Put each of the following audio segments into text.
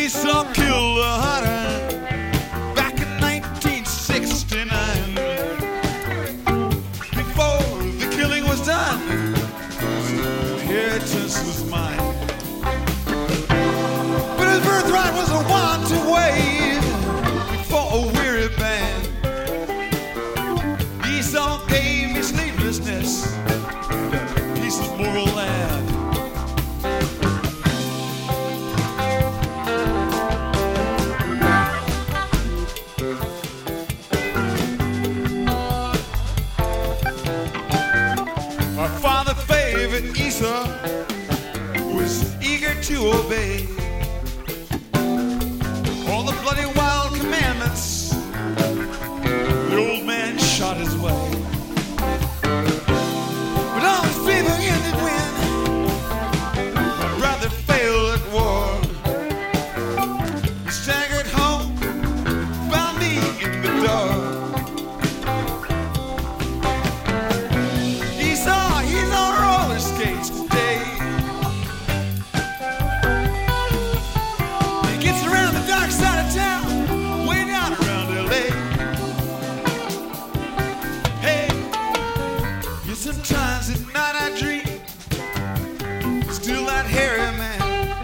Esau killed a hunter back in 1969. Before the killing was done, inheritance was mine. But his birthright was a one-two wave for a weary band. Esau gave me sleeplessness and a piece of moral land. My father favored Esau, who was eager to obey all the bloody wild commandments the old man shot his way. But all his favor ended when my brother failed at war. He staggered home, found me in the dark. He's on roller skates today. He gets around the dark side of town, way down around LA. Hey, yeah, sometimes at night I dream, still that hairy man,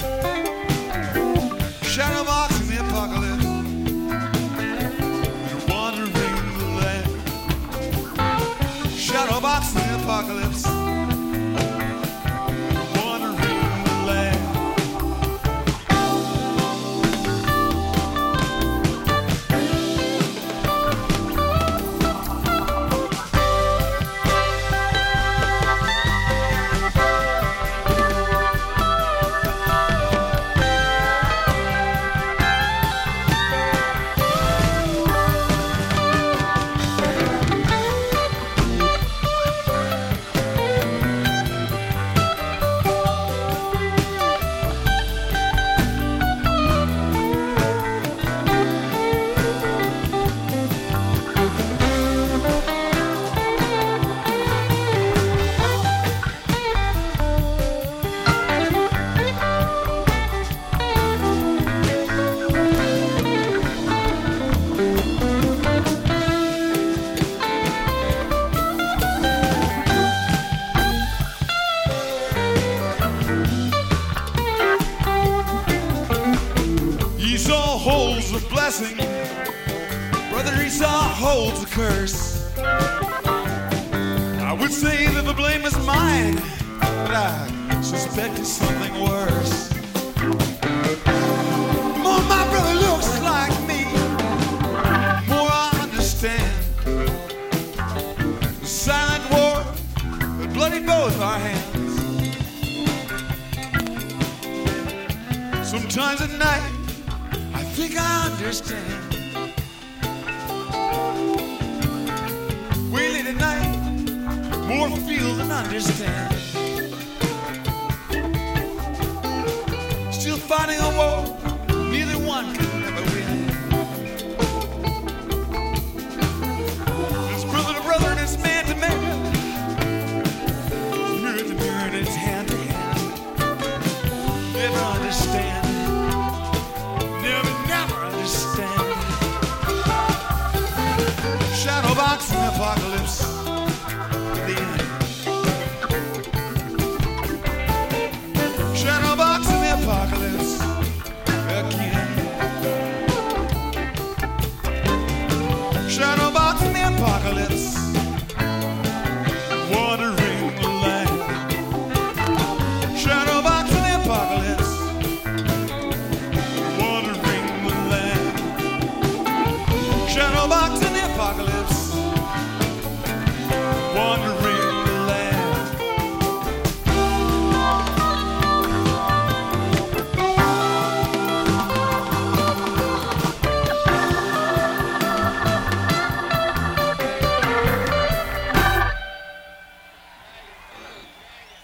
shadow box in the apocalypse, wandering the land. Shadow box in the apocalypse, wandering the land. Esau holds the blessing, brother Esau holds the curse. I would say that the blame is mine, but I suspect it's something worse. The more my brother looks like me, the more I understand. The silent war that bloodied both our hands. Sometimes at night I think I understand. Way late at night, more feel than understand. Still fighting a war, neither one can ever win. It's brother to brother and it's man to man, mirror to mirror and it's hand to hand. Never understand. Never understand. Shadow box in the apocalypse.